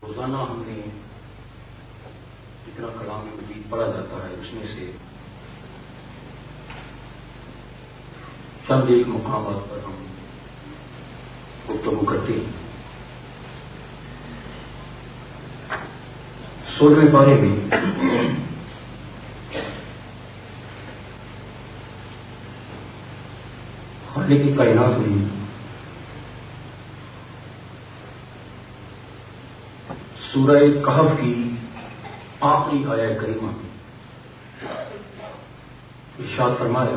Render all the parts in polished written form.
روزانہ ہم نے جتنا کلام مجید پڑھا جاتا ہے اس میں سے چند ایک مقامات پر ہم گفتگو کرتے ہیں. 16ویں پارے میں خالق کائنات میں سورہ کہف کی آخری آیہ کریمہ ارشاد فرمایا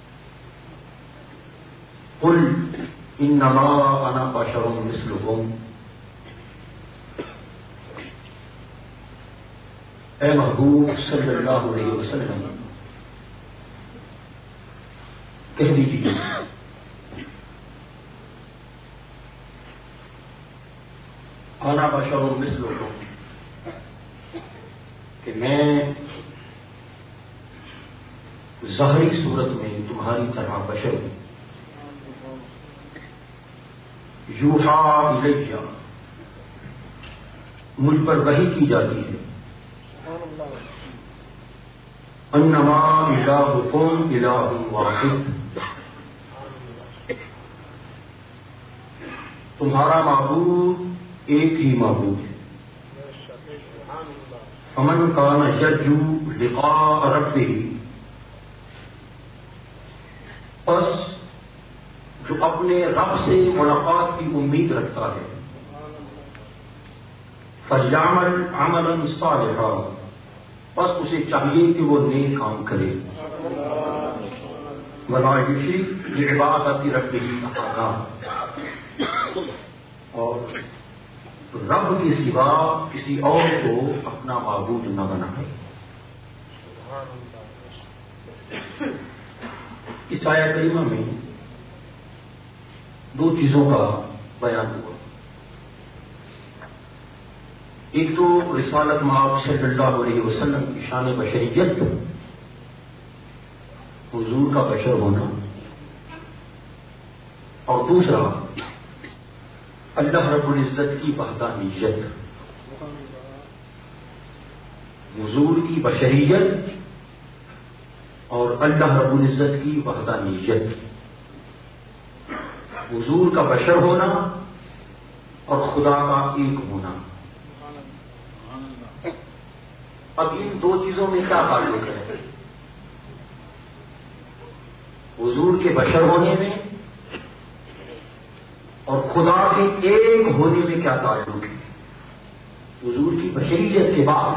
قل انما انا بشر مثلکم. اے محبوب صلی اللہ علیہ وسلم کہہ دیجیے انا بشر مثلکم کہ میں ظاہری صورت میں تمہاری طرح بشر ہوں. یوحا الیہ مجھ پر وحی کی جاتی ہے. انما الہکم الہ واحد تمہارا معبود ایک ہی معبود ہے. فمن کان یرجو لقاء ربہ پس جو اپنے رب سے ملاقات کی امید رکھتا ہے فلیعمل عملا صالحا بس اسے چاہیے کہ وہ نیک کام کرے. ولا یشرک بعبادۃ ربہ احدا اور رب کے سوا کسی اور کو اپنا معبود نہ بنائے. اس آیہ کریمہ میں دو چیزوں کا بیان ہوا. ایک تو رسالت مآب صلی اللہ علیہ وسلم کی شان بشریت حضور کا بشر ہونا اور دوسرا اللہ رب العزت کی وحدانیت. حضور کی بشریت اور اللہ رب العزت کی وحدانیت. حضور کا بشر ہونا اور خدا کا ایک ہونا. اب ان دو چیزوں میں کیا تعلق ہے؟ حضور کے بشر ہونے میں اور خدا کے ایک ہونے میں کیا تعلق ہے؟ حضور کی بشریت کے بعد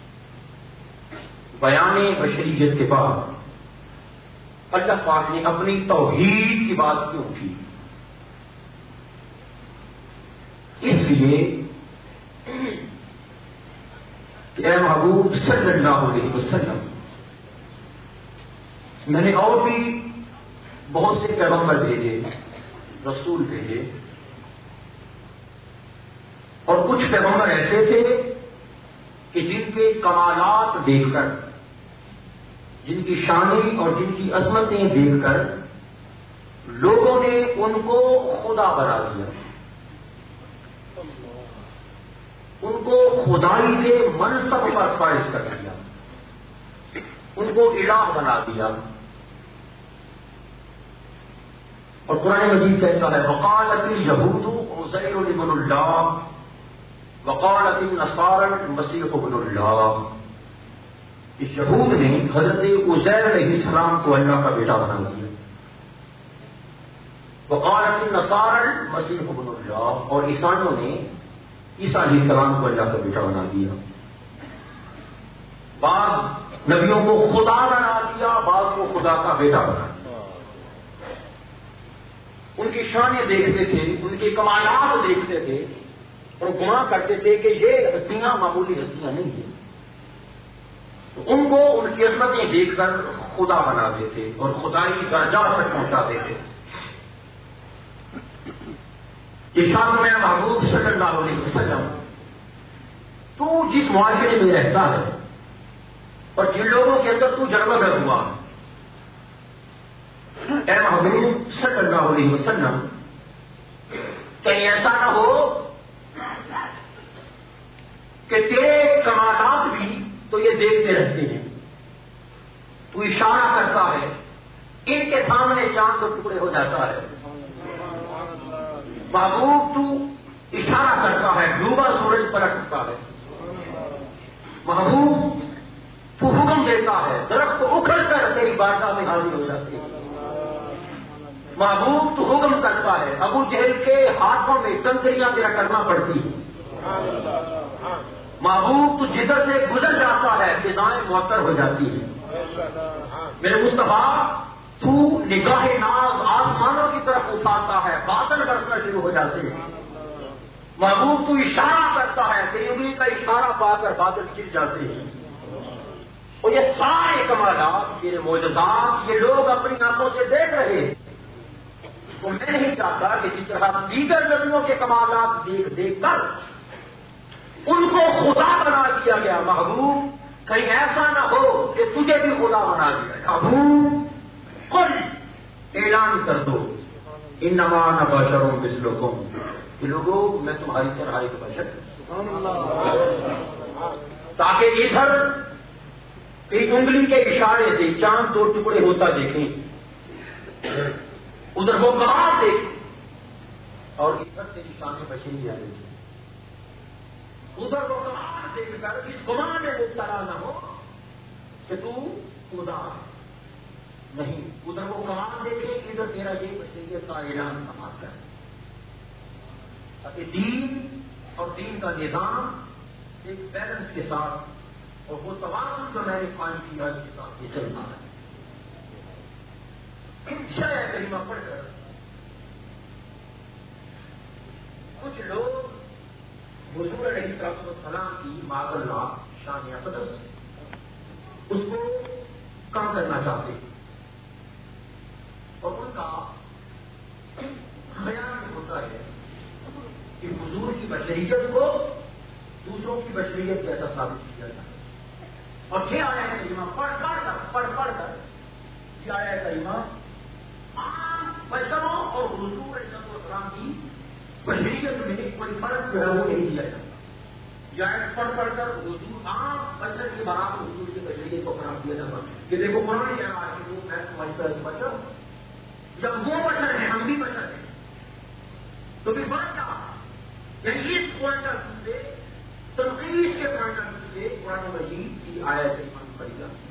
بیان بشریت کے بعد اللہ پاک نے اپنی توحید کی بات کیوں کی؟ اس لیے کہ اے محبوب صلی اللہ علیہ وسلم میں نے اور بھی بہت سے پیغمبر بھیجے رسول بھیجے اور کچھ پیغمبر ایسے تھے کہ جن کے کمالات دیکھ کر جن کی شانیں اور جن کی عظمتیں دیکھ کر لوگوں نے ان کو خدا بنا دیا. ان کو خدائی کے منصب پر فائز کر دیا. ان کو الہ بنا دیا. اور قرآن مجید کہتا ہے وقالت الیہود عزیر ابن اللہ وقالت النصارى المسیح ابن اللہ. اس یہود نے حضرت عزیر علیہ السلام کو اللہ کا بیٹا بنا دیا. وقالت النصارى المسیح ابن اللہ اور عیسائیوں نے عیسیٰ علیہ السلام کو اللہ کا بیٹا بنا دیا. بعض نبیوں کو خدا بنا دیا, بعض کو خدا کا بیٹا بنا دیا. ان کی شانیں دیکھتے تھے, ان کے کمالات دیکھتے تھے اور گمان کرتے تھے کہ یہ ہستیاں معمولی ہستیاں نہیں ہیں. تو ان کو ان کی عظمتیں دیکھ کر خدا بنا دیتے اور خدائی درجات تک پہنچا دیتے. ارشاد میں محبوب صلی اللہ علیہ وسلم تو جس معاشرے میں رہتا ہے اور جن لوگوں کے اندر تو جنم ہوا اے محبوب صلی اللہ علیہ وسلم کہیں ایسا نہ ہو کہ تیرے کمالات بھی تو یہ دیکھتے رہتے ہیں. تو اشارہ کرتا ہے، ان کے سامنے چاند تو ٹکڑے ہو جاتا ہے. محبوب تو اشارہ کرتا ہے، ڈوبا سورج پلٹ اٹھتا ہے. محبوب تو حکم دیتا ہے، درخت اکھڑ کر تیری بارگاہ میں حاضر ہو جاتے ہیں. محبوب تو حکم کرتا ہے، ابو جہل کے ہاتھوں میں کنکریاں تیرا کرنا پڑتی ہیں. محبوب تو جدھر سے گزر جاتا ہے فضائیں معطر ہو جاتی ہیں. میرے مصطفیٰ تو نگاہ ناز آسمانوں کی طرف اٹھاتا ہے، بادل برسنا شروع ہو جاتے ہیں. محبوب تو اشارہ کرتا ہے، تیری انگلی کا اشارہ پا کر بادل گر جاتے ہیں. اور یہ سارے کمالات، یہ معجزات، یہ لوگ اپنی آنکھوں سے دیکھ رہے ہیں. تو میں نہیں چاہتا کہ جس طرح دیگر نبیوں کے کمالات دیکھ دیکھ کر ان کو خدا بنا دیا گیا، محبوب کہیں ایسا نہ ہو کہ تجھے بھی خدا بنا دیا. محبوب قل اعلان کر دو، انما انا بشر مثلکم، کہ لوگوں میں تمہاری طرح ایک بشر ہوں، تاکہ ادھر ایک انگلی کے اشارے سے چاند دو ٹکڑے ہوتا دیکھیں، ادھر وہ کمال دیکھ اور ادھر تیری شان بشری آ رہی ہے. ادھر وہ کمال دیکھ کر اس گمان میں مبتلا نہ ہو کہ تو خدا نہیں. ادھر وہ کمال دیکھے، ادھر تیرا یہ بشریت کا اعلان سماعت کر، تاکہ دین اور دین کا نظام ایک بیلنس کے ساتھ اور وہ توازن جو میں نے قائم کیا اس کے ساتھ یہ چلتا ہے. شاید کریمہ پڑھ کر کچھ لوگ حضور علیہ السلام کی معاذ اللہ شان اقدس اس کو کم کرنا چاہتے ہیں، اور ان کا خیال ہوتا ہے کہ حضور کی بشریت کو دوسروں کی بشریت جیسا ثابت کیا جائے. اور یہ آیا ہے کریمہ پڑھ کر یہ آیا ہے کریمہ عام بشروں اور حضور علیہ السلام کی بشریت میں کوئی فرق جو ہے وہ نہیں دیا جاتا. جائز پڑھ کر حضور عام بشر کے برابر حضور کی بشریت کو قرار دیا جاتا کہ دیکھو قرآن کہہ رہا ہے کہ میں تمہاری طرح بشر ہوں. جب وہ بشر ہیں ہم بھی بشر ہیں تو پھر بات کیا؟ یعنی اس پوائنٹ آف ویو سے، تنقید کے پوائنٹ آف ویو سے قرآن مجید کی آیت کریمہ پڑھی جاتی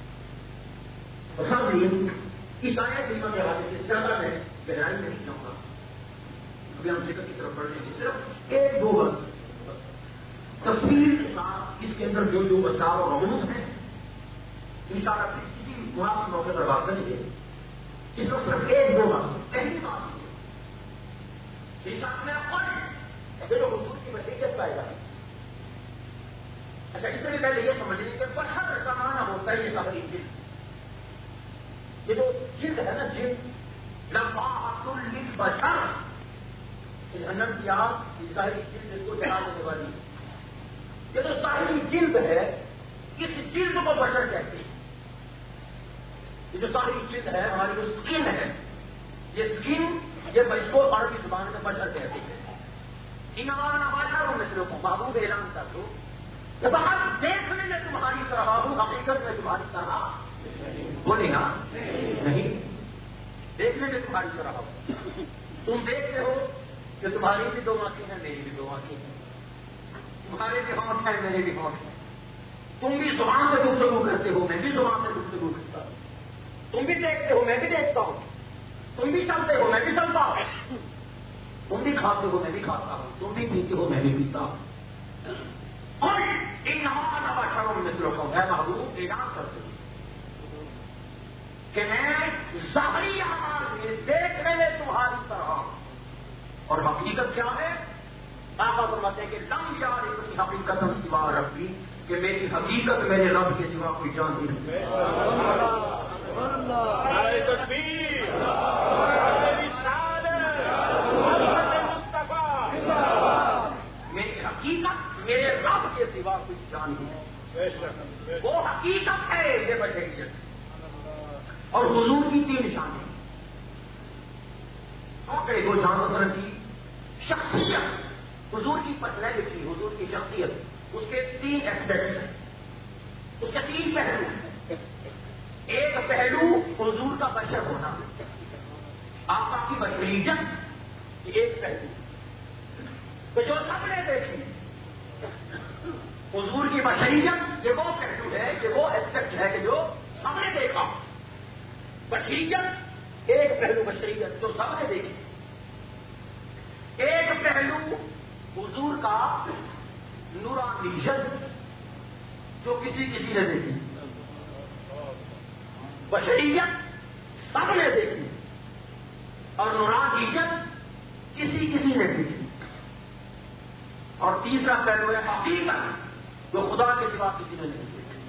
ہے. اس آیت کریمہ کے حوالے سے زیادہ میں گہرائی میں نہیں جاؤں گا، ابھی ہم ذکر کی طرف بڑھ رہے ہیں. صرف ایک دو بات تفصیل کے ساتھ اس کے اندر جو جو بچاؤ اور عموم ہے انشاءاللہ پھر کسی مناسب موقع پر بات کریں گے. اس میں صرف ایک دو بات. پہلی بات میں خود جو حضور کی بشریت پائے گا. اچھا، اس سے بھی پہلے یہ سمجھ لیجیے کہ بشر کا معنی ہوتا ہے یہ سبری جلد. یہ جو جلد ہے نا، جلد لمبا للبشر، جہنم کی آگ یہ ساری جلد کو جلا دینے والی. یہ جو ظاہری جلد ہے اس جلد کو بشر کہتے ہیں. یہ جو ظاہری جلد ہے ہماری جو اسکن ہے، یہ اسکن یہ اس کو عربی زبان میں بشر کہتے ہیں. ان ہمارا بشروں میں سے لوگوں محبوب اعلان کر دو کہ باہر دیکھنے میں تمہاری طرح ہوں، حقیقت میں تمہاری طرح بولے نا نہیں. دیکھنے میں تمہاری طرح ہو، تم دیکھتے ہو کہ تمہاری بھی دو آنکھیں ہیں، میری بھی دو آنکھیں ہیں، تمہارے بھی ہونٹ ہیں، میرے بھی ہونٹ ہیں. تم بھی زبان سے گفتگو کرتے ہو، میں بھی زبان سے گفتگو کرتا ہوں. تم بھی دیکھتے ہو، میں بھی دیکھتا ہوں. تم بھی چلتے ہو، میں بھی چلتا ہوں. تم بھی کھاتے ہو، میں بھی کھاتا ہوں. تم بھی پیتے ہو، میں بھی پیتا ہوں. اور ان ہمارا بشروں میں مثلوں کو میں محبوب اعلان کرتے ہوں کہ میں ظاہری اعمال میں دیکھنے میں تمہاری طرح ہوں. اور حقیقت کیا ہے؟ آقا فرماتے ہیں کہ لم یار اتنی حقیقت سوا ربی، کہ میری حقیقت میرے رب کے سوا کوئی جان نہیں. میری حقیقت میرے رب کے سوا کوئی جان نہیں. وہ حقیقت ہے یہ بشریت. اور حضور کی تین نشانیں دو جانور کی شخصیت، حضور کی پرسنالٹی، حضور کی شخصیت اس کے 3 ایسپیکٹس ہیں، اس کے 3 پہلو ہیں۔ ایک پہلو حضور کا بشر ہونا، آقا کی بشریت، یہ ایک پہلو تو جو سب نے دیکھی حضور کی بشریت، یہ وہ پہلو ہے، یہ وہ ایسپیکٹ ہے کہ جو سب نے دیکھا۔ بشریت ایک پہلو، بشریت جو سب نے دیکھی۔ ایک پہلو حضور کا نورانیت، جو کسی نے دیکھی۔ بشریت سب نے دیکھی اور نورانیت کسی نے دیکھی۔ اور تیسرا پہلو ہے حقیقت، جو خدا کے سوا کسی نے نہیں دیکھی۔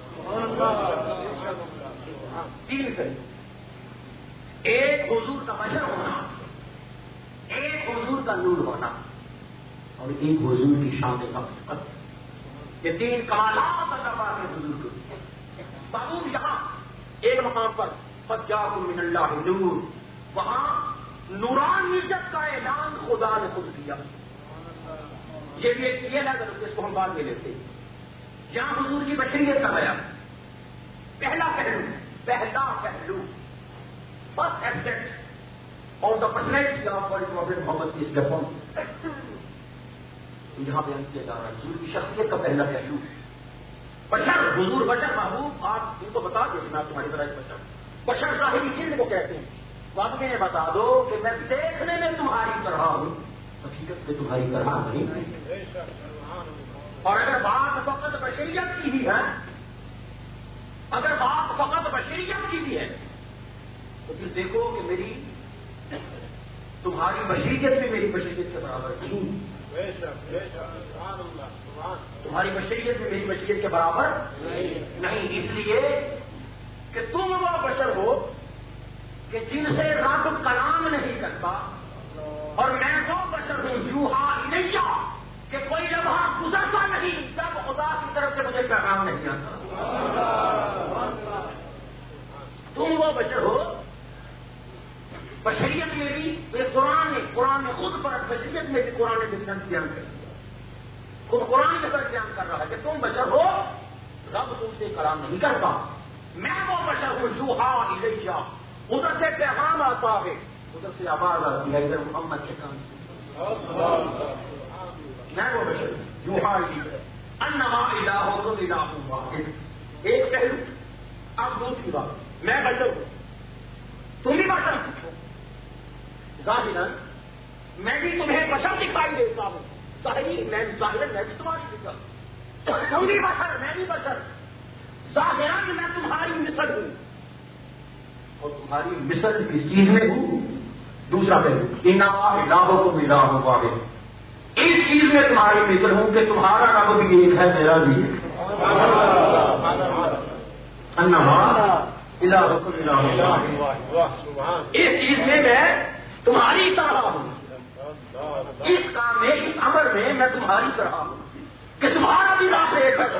3 پہلو، ایک حضور کا بشر ہونا، ایک حضور کا نور ہونا، اور ایک حضور کی شان کا حقیقت۔ یہ 3 کمالات اللہ پاک نے حضور کو دیے۔ بابو یہاں ایک مقام پر فجاءکم من اللہ نور، وہاں نورانیت کا اعلان خدا نے خود کیا۔ یہ بھی ایک یہ لگا جس کو ہم بعد میں لیتے ہیں۔ یہاں حضور کی بشریت کا بیان، پہلا پہلو فرسٹ ایسپیکٹ اور the personality of prophet Muhammad کی اسٹیپن یہاں بیان کیا جا رہا ہے۔ حضور کی شخصیت کا پہلا پہلو بشر، حضور بشر محبوب، آپ ان کو بتا دیں میں تمہاری طرح بشر ظاہری جلد کو کہتے ہیں۔ واقعی میں بتا دو کہ میں دیکھنے میں تمہاری طرح ہوں، حقیقت میں تمہاری طرح نہیں۔ اور اگر بات فقط بشریت کی بھی ہے، تو پھر دیکھو کہ میری تمہاری بشریت بھی میری بشریت کے برابر نہیں، تمہاری بشریت بھی میری بشریت کے برابر نہیں، اس لیے کہ تم وہ بشر ہو کہ جن سے رب کلام نہیں کرتا، اور میں وہ بشر ہوں یوحا الیہ کہ کوئی لمحہ گزرتا نہیں جب خدا کی طرف سے مجھے پیغام نہیں آتا۔ تم وہ بشر ہو، بشریت میں بھی قرآن نے خود پر بشریت میں بھی قرآن نے ڈفرنس بیان کر دیا، خود قرآن کے پر بیان کر رہا ہے کہ تم بشر ہو، رب تم سے کلام نہیں کرتا، میں وہ بشر ہوں یوحا الیہ، ادھر سے پیغام آتا ہے، ادھر سے آواز آتی ہے ادھر محمد کے کام سے، میں وہ بشر ہوں یوحا الیہ انما الہکم الہ واحد۔ ایک پہلو۔ اب دوسری بات، میں بشر ہوں، تم بھی بشر ہو، ظاہراً میں بھی تمہیں بشر دکھائی دیتا ہوں، ظاہراً میں بھی تمہاری فکر، تم بھی بشر میں بھی بشر، ظاہراً میں تمہاری مثل ہوں، اور تمہاری مثل کس چیز میں ہوں؟ دوسرا پہلو، انما الہکم الہ واحد، اس چیز میں تمہاری مثل ہوں کہ تمہارا رب بھی ایک ہے، میرا بھی ایک ہے۔ انما الہکم الہ واحد، اس چیز میں میں تمہاری طرح ہوں، اس کام میں، اس عمل میں میں تمہاری طرح ہوں کہ تمہارا بھی رب ایک ہے،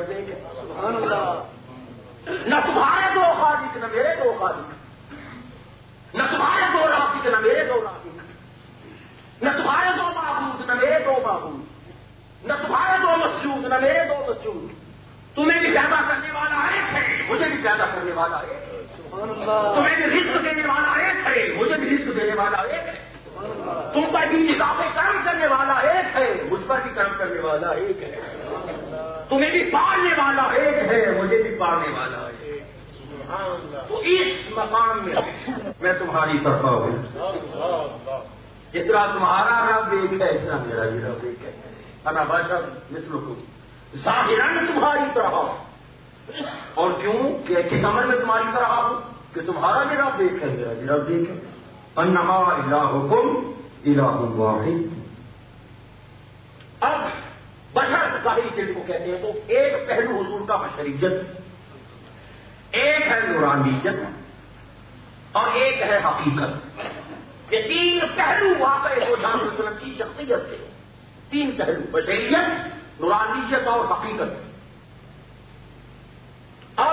نہ تمہارے 2 خالق نہ میرے 2 خالق، نہ تمہارے 2 رازق نہ میرے 2 رازق، نہ تمہارے 2 معبود نہ میرے 2 معبود، نہ تمہارے 2 مسجود نہ میرے 2 مسجود، تمہیں بھی پیدا کرنے والا ایک ہے، مجھے بھی پیدا کرنے والا ایک ہے، تمہیں بھی رزق دینے والا ایک ہے، مجھے بھی رزق دینے والا ایک ہے، تم پر بھی اضافے کرم کرنے والا ایک ہے، مجھ پر بھی کرم کرنے والا ایک ہے، تمہیں بھی پالنے والا ایک ہے، مجھے بھی پالنے والا ایک ہے۔ تو اس مقام میں تمہاری طرف ہوں، جس طرح تمہارا رب ایک ہے اس طرح میرا بھی رب ایک ہے، انا بشر مثلکم، ظاہراً تمہاری طرح، اور کیوں کہ کس عمل میں تمہاری طرح ہوں کہ تمہارا بھی رب ایک ہے، میرا بھی رب ایک ہے۔ انما الہکم الہ واحد۔ اب بشر ظاہری چیز کو کہتے ہیں، تو ایک پہلو حضور کا بشریت، ایک ہے نورانیت، اور ایک ہے حقیقت۔ یہ 3 پہلو واقع ہو جان وسلم کی شخصیت سے، 3 پہلو، بشریت، نورانیت اور حقیقت۔ اب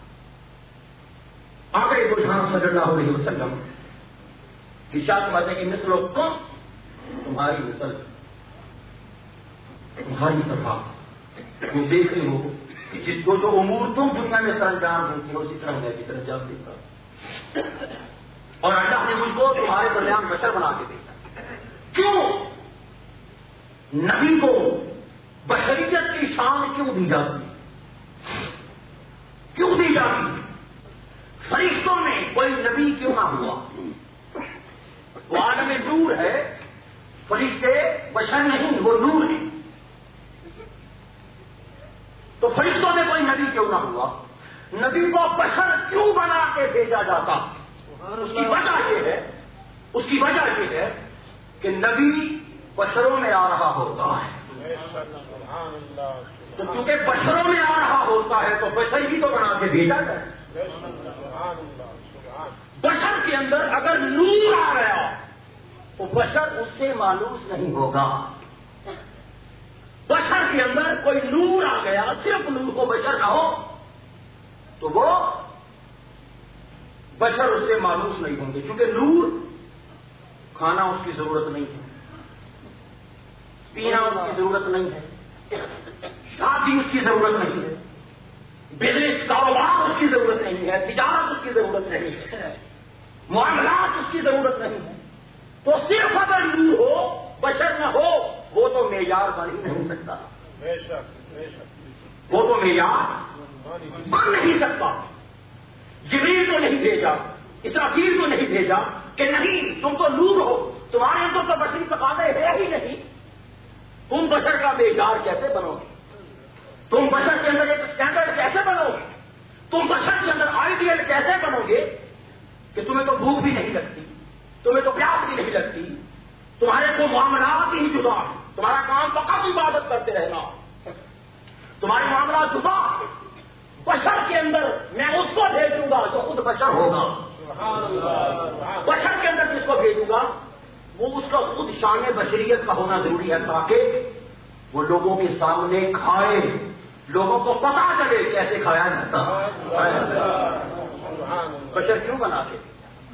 آقا دو جہاں صلی اللہ علیہ وسلم کی ارشاد فرماتے کہ مثلکم، تمہاری مثل، تمہاری طرح تم دیکھ رہے ہو کہ جس کو جو امور تم دنیا میں سر انجام دیتی ہو اسی طرح میں بھی سر انجام دیتا ہوں، اور اللہ نے مجھ کو تمہارے درمیان بشر بنا کے دیتا۔ کیوں نبی کو بشریت کی شان کیوں دی جاتی؟ کیوں دی جاتی؟ فرشتوں میں کوئی نبی کیوں نہ ہوا؟ وہ عالم نور ہے، فرشتے بشر نہیں، وہ نور ہے۔ تو فرشتوں میں کوئی نبی کیوں نہ ہوا؟ نبی کو بشر کیوں بنا کے بھیجا جاتا؟ اس کی وجہ یہ ہے کہ نبی بشروں میں آ رہا ہوتا ہے، تو کیونکہ بشروں میں آ رہا ہوتا ہے تو بشر ہی تو بنا کے بھیجا جائے۔ بشر کے اندر اگر نور آ گیا تو بشر اس سے مانوس نہیں ہوگا۔ بشر کے اندر کوئی نور آ گیا، صرف نور کو بشر نہ ہو تو وہ بشر اس سے مانوس نہیں ہوں گے، کیونکہ نور کھانا اس کی ضرورت نہیں ہے، پینا اس کی ضرورت نہیں ہے، شادی اس کی ضرورت نہیں ہے، بزنس کاروبار اس کی ضرورت نہیں ہے، تجارت اس کی ضرورت نہیں ہے، معاملات اس کی ضرورت نہیں ہے۔ تو صرف اگر نور ہو بشر نہ ہو وہ تو معیار بن ہی نہیں سکتا، وہ تو معیار بن نہیں سکتا۔ جبریل کو نہیں بھیجا، اسرافیل کو نہیں بھیجا کہ نہیں تم تو نور ہو، تمہارے اندر تو بشری تقاضے ہے ہی نہیں، تم بشر کا معیار کیسے بنو گے؟ تم بشر کے اندر ایک اسٹینڈرڈ کیسے بنو گے؟ تم بشر کے اندر آئیڈیل کیسے بنو گے کہ تمہیں تو بھوک بھی نہیں لگتی، تمہیں تو پیاس بھی نہیں لگتی، تمہارے کو معاملات ہی جدا، تمہارا کام فقط عبادت کرتے رہنا، تمہارے معاملات جدا۔ بشر کے اندر میں اس کو بھیجوں گا جو خود بشر ہوگا، بشر کے اندر جس کو بھیجوں گا وہ اس کا خود شان بشریت کا ہونا ضروری ہے تاکہ وہ لوگوں کے سامنے کھائے، لوگوں کو پتا چلے کیسے کھایا جاتا۔ بشر کیوں بنا کے؟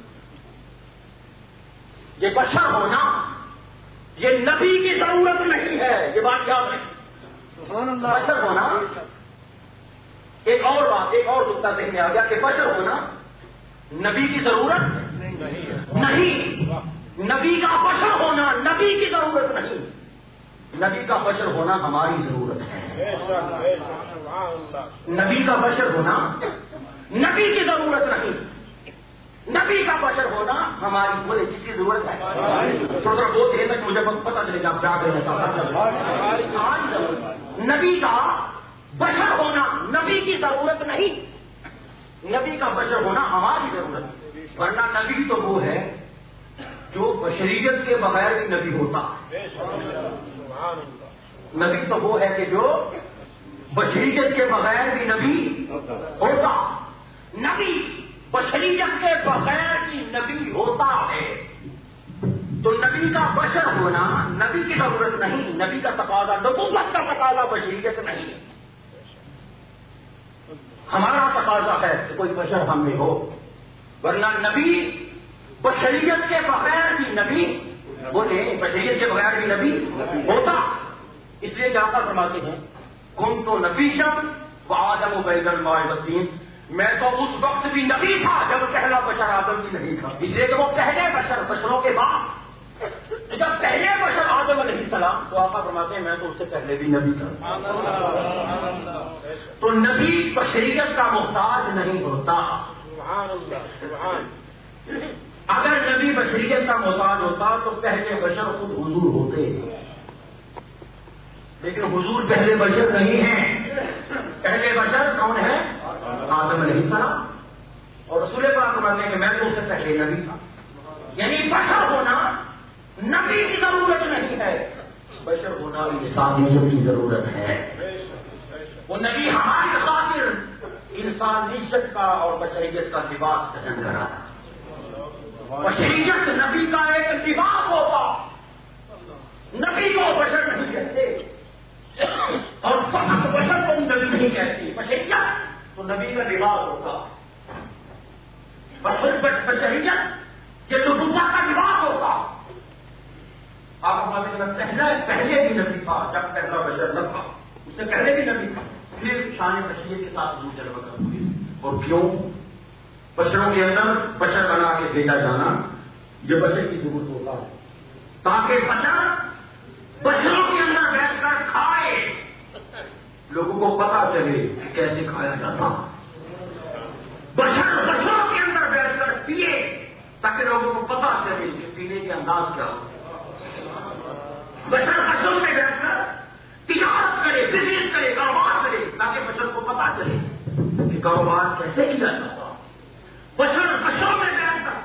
یہ بشر ہونا یہ نبی کی ضرورت نہیں ہے، یہ بات یاد رکھیں۔ بشر ہونا ایک اور بات، ایک اور نقطہ ذہن میں آ گیا کہ بشر ہونا نبی کی ضرورت نہیں، نبی کا بشر ہونا نبی کی ضرورت نہیں، نبی کا بشر ہونا ہماری ضرورت ہے۔ نبی کا بشر ہونا نبی کی ضرورت نہیں، نبی کا بشر ہونا ہماری بولے جس کی ضرورت ہے۔ تھوڑا بہت دیر تک مجھے پتا چلے گا آپ کیا کہنا چاہتے ہیں۔ نبی کا بشر ہونا نبی کی ضرورت نہیں، نبی کا بشر ہونا ہماری ضرورت ہے، ورنہ نبی تو وہ ہے جو بشریت کے بغیر بھی نبی ہوتا ہے۔ نبی تو وہ ہے کہ جو بشریت کے بغیر بھی نبی ہوتا، نبی بشریت کے بغیر بھی نبی ہوتا ہے۔ تو نبی کا بشر ہونا نبی کی ضرورت نہیں، نبی کا تقاضا نبوت کا تقاضا بشریت نہیں، ہمارا تقاضا ہے کہ کوئی بشر ہم میں ہو، ورنہ نبی بشریت کے بغیر بھی نبی بولے بشریت کے بغیر بھی نبی ہوتا۔ اس لیے کیا فرماتے ہیں کن تو نبی جب وہ آدم بین الماء والطین، میں تو اس وقت بھی نبی تھا جب پہلا بشر آدم بھی نہیں تھا، اس لیے کہ وہ پہلے بشر بشروں کے بعد جب پہلے بشر آدم علیہ السلام تو آقا فرماتے ہیں میں تو اس سے پہلے بھی نبی تھا۔ تو نبی بشریت کا محتاج نہیں ہوتا۔ اگر نبی بشریت کا محتاج ہوتا تو پہلے بشر خود حضور ہوتے، لیکن حضور پہلے بشر نہیں ہیں۔ پہلے بشر کون ہے؟ آدم علیہ السلام، اور رسول پاک فرماتے ہیں کہ میں تو اس سے پہلے نبی تھا۔ یعنی بشر ہونا نبی کی ضرورت نہیں ہے، بشر ہونا انسانیت کی ضرورت ہے۔ وہ نبی ہماری خاطر انسانیت کا اور بشریت کا لباس پہن کرا۔ بشریت نبی کا ایک لباس ہوتا، نبی کو بشر نہیں کہتے، اور فقط بشر کو نبی نہیں کہتی، بشریت تو نبی کا لباس ہوتا، بشریت یہ نبوت کا لباس ہوتا۔ آپ ہمارے پہلے بھی نبی تھا جب پہلا بشر نہ تھا، اس سے پہلے بھی نبی تھا، پھر شان بشریت کے ساتھ حضور جلوہ گر ہوئے. اور کیوں؟ بشروں کے اندر بشر بنا کے بھیجا جانا یہ بشر کی ضرورت ہوتا ہے، تاکہ بشروں کے اندر بیٹھ کر کھائے، لوگوں کو پتا چلے کہ کیسے کھایا جاتا. بشروں کے اندر بیٹھ کر پیے تاکہ لوگوں کو پتا چلے کہ پینے کے انداز کیا ہو. بشروں میں بیٹھ کر تجارت کرے، بزنس کرے، کاروبار کرے تاکہ بشر کو پتا چلے کہ کاروبار کیسے کیا جاتا. بشروں میں بیٹھ کر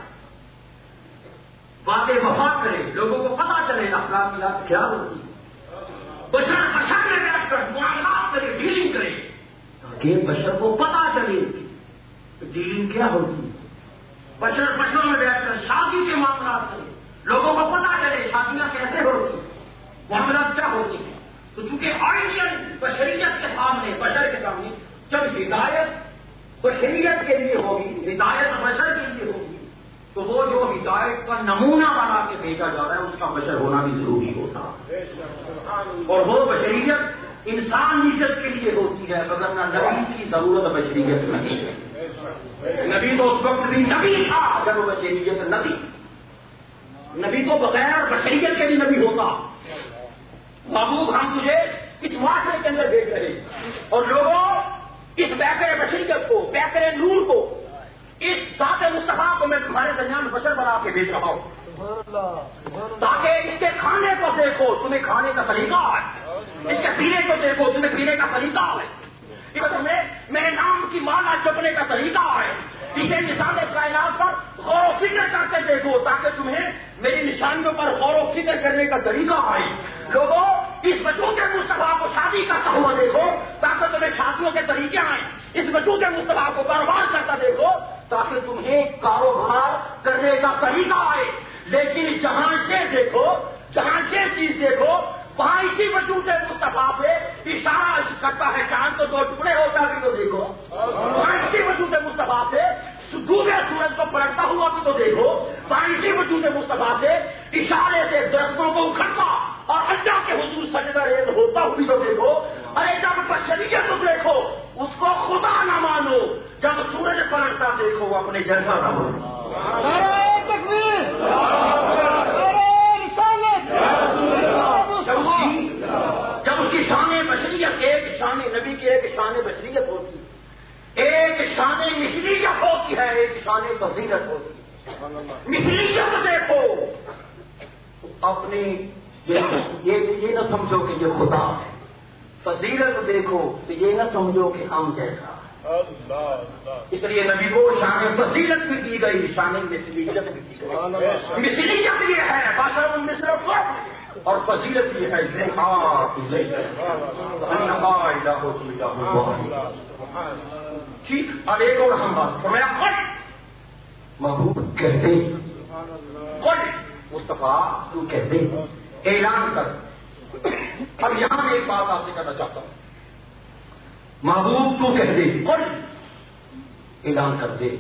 باتیں وفا کرے، لوگوں کو پتا چلے اخلاقیات کیا ہوتی. بشر میں بیٹھ کر معاملات کرے، ڈیلنگ کرے تاکہ بشر کو پتا چلے کہ ڈیلنگ کیا ہوتی. بشروں میں بیٹھ کر شادی کے معاملات کرے، لوگوں کو پتا چلے شادیاں کیسے ہوتی، معاملات کیا ہوتی ہیں. تو چونکہ آئیڈیل بشریت کے سامنے، بشر کے سامنے جب ہدایت بشریت کے لیے ہوگی، ہدایت بشر کے لیے ہوگی، تو وہ جو ہدایت کا نمونہ بنا کے بھیجا جا رہا ہے اس کا بشر ہونا بھی ضروری ہوتا. اور وہ بشریت انسانیت کے لیے ہوتی ہے، وگرنہ نبی کی ضرورت بشریت نہیں ہے. نبی تو اس وقت بھی نبی تھا جب وہ بشریت نہ تھی. نبی تو بغیر بشریت کے بھی نبی ہوتا. محبوب ہم تجھے اس معاشرے کے اندر بھیج رہے اور لوگوں اس بیکر بشریت کو، بیکر نور کو، اس ذات مصطفیٰ کو میں تمہارے درمیان بشر بنا کے بھیج رہا ہوں تاکہ اس کے کھانے کو دیکھو، تمہیں کھانے کا سلیقہ ہے. اس کے پینے کو دیکھو، تمہیں پینے کا سلیقہ ہے. تمہیں میرے نام کی مالا جپنے کا طریقہ ہے. اسے نشان کائنات پر غور و فکر کرتے دیکھو تاکہ تمہیں میری نشانیوں پر غور و فکر کرنے کا طریقہ آئے. لوگوں اس وجود مصطفیٰ کو شادی کرتا ہوا دیکھو تاکہ تمہیں شادیوں کے طریقے آئیں. اس وجود مصطفیٰ کو کاروبار کرتا دیکھو تاکہ تمہیں کاروبار کرنے کا طریقہ آئے. لیکن جہاں سے دیکھو، جہاں سے چیز دیکھو وہاں اسی وجود مصطفیٰ پہ اشارہ کرتا ہے. چاند تو دو ٹکڑے ہوتا بھی تو دیکھو، وہاں اسی وجود مصطفیٰ سے ڈوبے سورج کو پلٹتا ہوا بھی تو دیکھو. وہاں اسی وجود مصطفیٰ سے اشارے سے درختوں کو اکھڑتا اور اللہ کے حضور سجدہ ریز ہوتا ہوا بھی تو دیکھو. ارے جب بشریت تو دیکھو اس کو خدا نہ مانو، جب سورج پلٹتا دیکھو اپنے جیسا نہ مانو. جب اس کی شان بشریت، ایک شان نبی کی ایک شان بشریت ہوتی، ایک شان مثلیت ہوتی ہے، ایک شان فضیلت ہوتی ہے. مثلیت دیکھو اپنی، یہ نہ سمجھو کہ یہ خدا ہے. فضیلت دیکھو تو یہ نہ سمجھو کہ ہم جیسا ہے. اس لیے نبی کو شان فضیلت بھی دی گئی، شان مثلیت بھی دی گئی. مثلیت یہ ہے بشر مثل اور فضیلت یہ ہے ٹھیک. اب ایک اور ہم بات فرمایا قل، محبوب کہتے قل، مصطفیٰ تو کہتے اعلان کر. اب یہاں میں ایک بات آپ سے کرنا چاہتا ہوں. محبوب تو کہتے قل، اعلان کر دے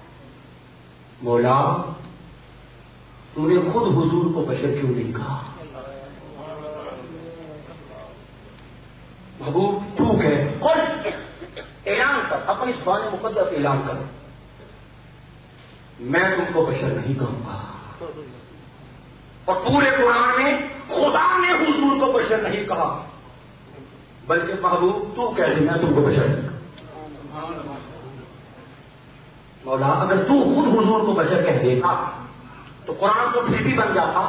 مولا تو نے خود حضور کو بشر کیوں نہیں کہا. محبوب تو کہ قل، اعلان کر، اپنی زبان مقدس اعلان کر میں تم کو بشر نہیں کہوں گا. اور پورے قرآن میں خدا نے حضور کو بشر نہیں کہا بلکہ محبوب تو کہہ دے میں تم کو بشر نہیں کہا. مولا اگر تو خود حضور کو بشر کہہ دیتا تو قرآن تو پھر بھی بن جاتا.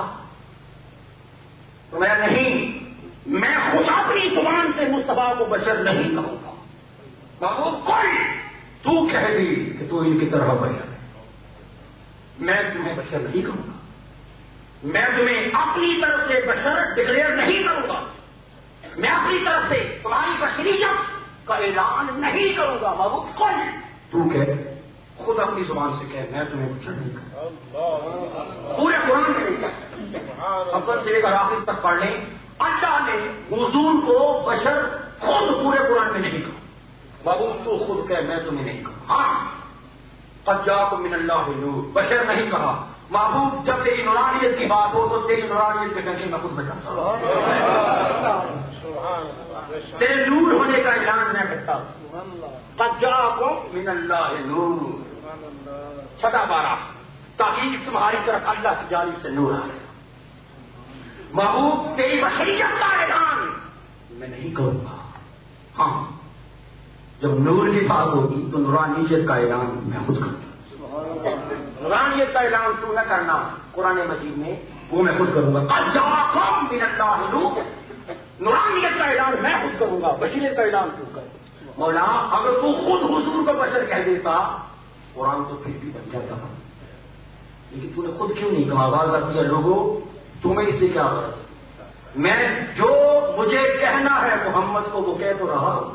تو میں نہیں، میں خود اپنی زبان سے مصطفیٰ کو بشر نہیں کہوں گا. محبوب کوئی تو کہہ دی کہ تو ان کی طرح بشر ہے، میں تمہیں بشر نہیں کہوں گا. میں تمہیں اپنی طرف سے بشر ڈکلیئر نہیں کروں گا. میں اپنی طرف سے تمہاری بشریت کا اعلان نہیں کروں گا. محبوب کوئی تو کہہ، خود اپنی زبان سے کہہ میں تمہیں بشر نہیں کروں. پورے قرآن میں نہیں کہا. اول سے لے کر آخر تک پڑھ لیں. اللہ نے حضور کو بشر خود پورے قرآن میں نہیں کہا. محبوب تو خود کہہ میں تمہیں نہیں کہا. ہاں قد جاءکم من اللہ نور، بشر نہیں کہا. محبوب جب تیری نورانیت کی بات ہو تو تیری نورانیت کے ڈنکے میں خود بچاتا ہوں، تیرے نور ہونے کا اعلان میں کرتا ہوں۔ قد جاءکم من اللہ نور، 6/12 تاکہ تمہاری طرف اللہ کی جانب سے نور آ گیا۔ محبوب تیری بشریت کا اعلان میں نہیں کروں گا، ہاں جب نور کی بات ہوگی تو نورانیت کا اعلان میں خود کروں گا۔ نورانیت کا اعلان تو نہ کرنا قرآن مجید میں، وہ میں خود کروں گا۔ قد جاءکم من اللہ نور، نورانیت کا اعلان میں خود کروں گا، بشریت کا اعلان تو کر۔ مولا اگر تو خود حضور کو بشر کہہ دیتا قرآن تو پھر بھی بن جاتا، لیکن تو نے خود کیوں نہیں کہا؟ آواز آتی ہے لوگوں تمہیں اس سے کیا غرض؟ میں جو مجھے کہنا ہے محمد کو وہ کہہ تو رہا ہوں،